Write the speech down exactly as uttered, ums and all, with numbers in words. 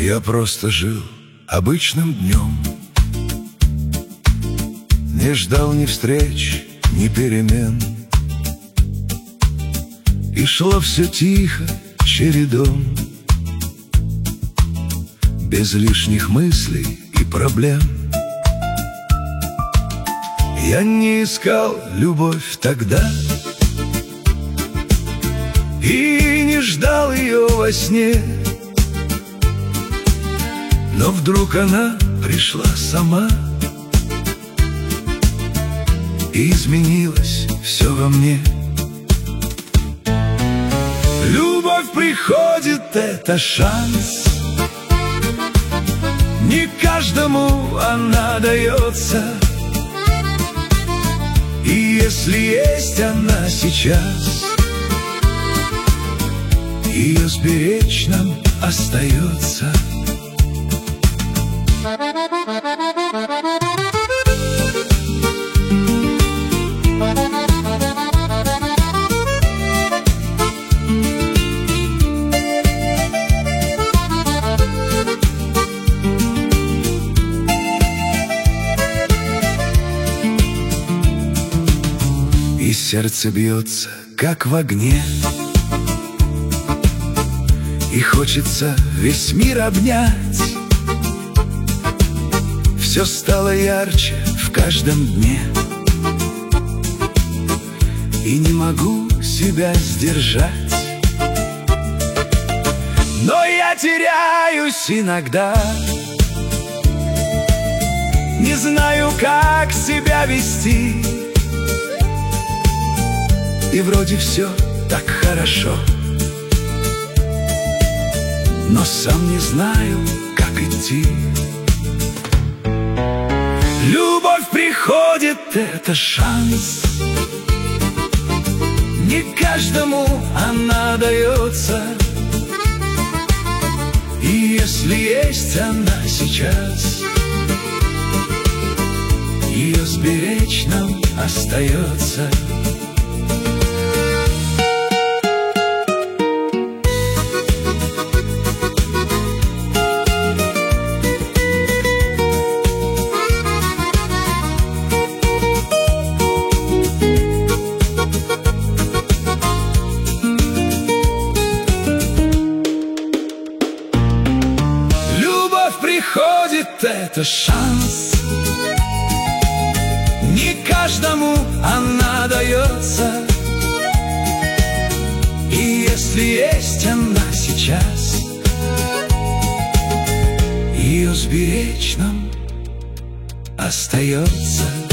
Я просто жил обычным днем, не ждал ни встреч, ни перемен, и шло все тихо, чередом, без лишних мыслей и проблем. Я не искал любовь тогда и не ждал ее во сне, но вдруг она пришла сама, и изменилось все во мне. Любовь приходит, это шанс, не каждому она дается, и если есть она сейчас, ее сберечь нам остается. И сердце бьется, как в огне, и хочется весь мир обнять. Все стало ярче в каждом дне, и не могу себя сдержать. Но я теряюсь иногда, не знаю, как себя вести, и вроде все так хорошо, но сам не знаю, как идти. Любовь приходит, это шанс, не каждому она дается, и если есть она сейчас, ее сберечь нам остается. Приходит, это шанс, не каждому она дается, и если есть она сейчас, ее сберечь нам остается.